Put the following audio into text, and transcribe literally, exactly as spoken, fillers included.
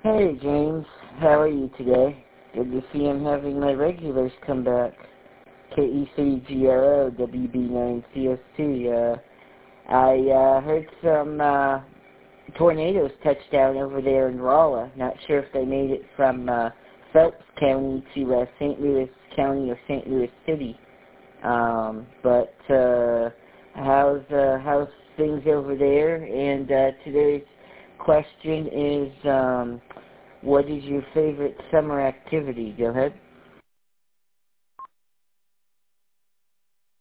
Hey James, how are you today? Good to see I'm having my regulars come back. K E three G R O W B nine C S T. Uh, I uh, heard some uh, tornadoes touched down over there in Rolla. Not sure if they made it from uh, Phelps County to uh, Saint Louis County or Saint Louis City. Um, but uh, how's uh, how's things over there? And uh, today's question is, um, what is your favorite summer activity? Go ahead.